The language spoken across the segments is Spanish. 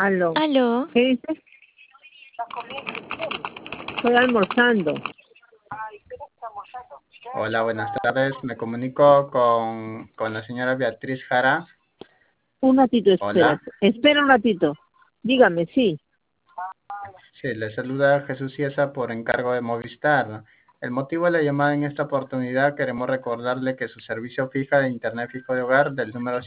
Aló. Aló. ¿Qué dices? Estoy almorzando. Hola, buenas tardes. Me comunico con la señora Beatriz Jara. Un ratito, espera. Hola. Espera un ratito. Dígame, sí. Sí, le saluda Jesús Ciesa por encargo de Movistar. El motivo de la llamada en esta oportunidad, queremos recordarle que su servicio fija de Internet fijo de hogar del número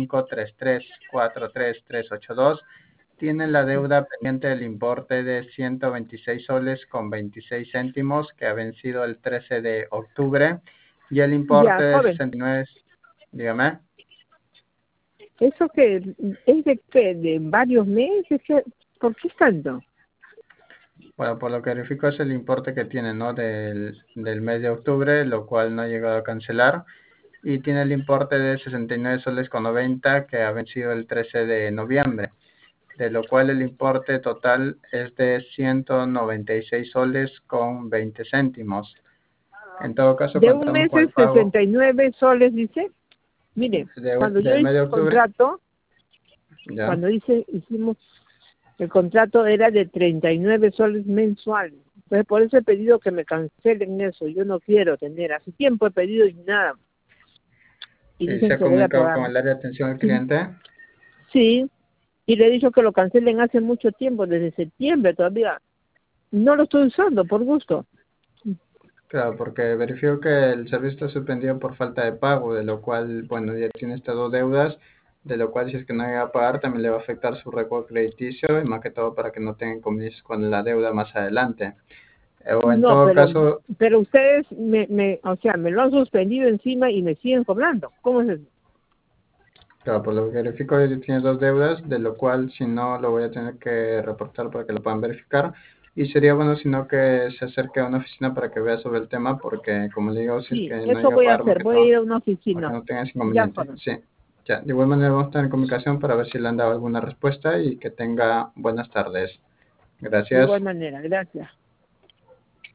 7533433382 tiene la deuda pendiente del importe de 126 soles con 26 céntimos que ha vencido el 13 de octubre y el importe Ya, de joven. 69, dígame. ¿Eso que es de qué? ¿De varios meses? ¿Por qué tanto? Bueno, por lo que verifico es el importe que tiene, ¿no? Del mes de octubre, lo cual no ha llegado a cancelar. Y tiene el importe de 69 soles con 90 que ha vencido el 13 de noviembre, de lo cual el importe total es de 196 soles con 20 céntimos. En todo caso, De un contamos mes con es el pago 69 soles, dice. Mire, cuando yo del mes hice de el octubre. contrato, Ya. hicimos el contrato era de 39 soles mensuales. Entonces, por eso he pedido que me cancelen eso. Yo no quiero tener. Hace tiempo he pedido y nada. Y Sí, se dicen ha que voy a comunicado pagar. con el área de atención al Sí, cliente. sí. Y le he dicho que lo cancelen hace mucho tiempo, desde septiembre todavía. No lo estoy usando por gusto. Claro, porque verifico que el servicio está suspendido por falta de pago, de lo cual, bueno, ya tiene estas dos deudas, de lo cual si es que no llega a pagar también le va a afectar su récord crediticio y más que todo para que no tengan inconvenientes con la deuda más adelante. O en No, todo caso, pero ustedes o sea, me lo han suspendido encima y me siguen cobrando. ¿Cómo es eso? claro, por lo que verifico ya tiene dos deudas, de lo cual si no lo voy a tener que reportar para que lo puedan verificar. Y sería bueno si no que se acerque a una oficina para que vea sobre el tema, porque como le digo, si es Sí, que no eso llega a voy a pagar más hacer. que Voy a todo, ir a una para que oficina. no tengan ese Ya, inconveniente. joven. Sí, ya, de igual manera vamos a estar en comunicación para ver si le han dado alguna respuesta y que tenga buenas tardes. De Gracias. igual manera. Gracias.